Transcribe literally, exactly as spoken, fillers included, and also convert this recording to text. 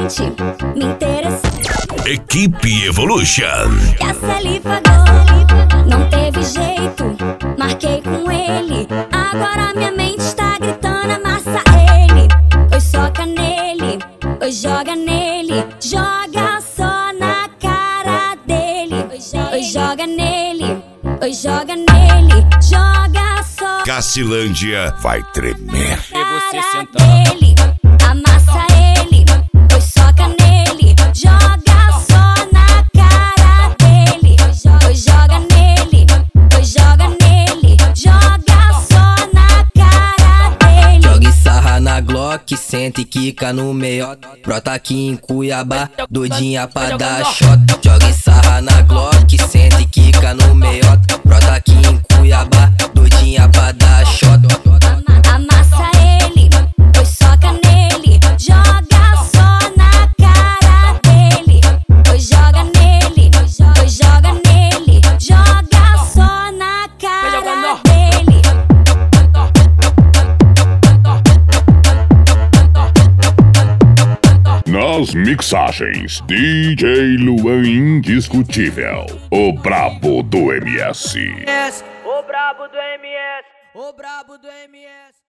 interessante, me interessante. Equipe Evolution. E a saliva dor, não teve jeito, marquei com ele. Agora minha mente está gritando, amassa ele. Oi, soca nele, oi, joga nele. Joga só na cara dele. Oi, joga nele, oi, joga nele. Joga só. Cacilândia vai tremer. E você sentando dele, amassa ele, oi, soca nele. Joga só na cara dele. Oi, joga nele, oi, joga nele. Joga só na cara dele. Jogue sarra na Glock, senta e quica no meiota. Brota aqui em Cuiabá, doidinha pra dar shot. Jogue sarra na Glock, senta e quica no meiota. Brota aqui em Cuiabá, doidinha pra dar shot. Amassa ele, oi, soca nele. Joga só na cara dele. Oi, joga nele, oi, joga nele. Joga só na cara dele. Nas mixagens, D J Luan Indiscutível, o brabo do M S. O brabo do M S, o brabo do M S.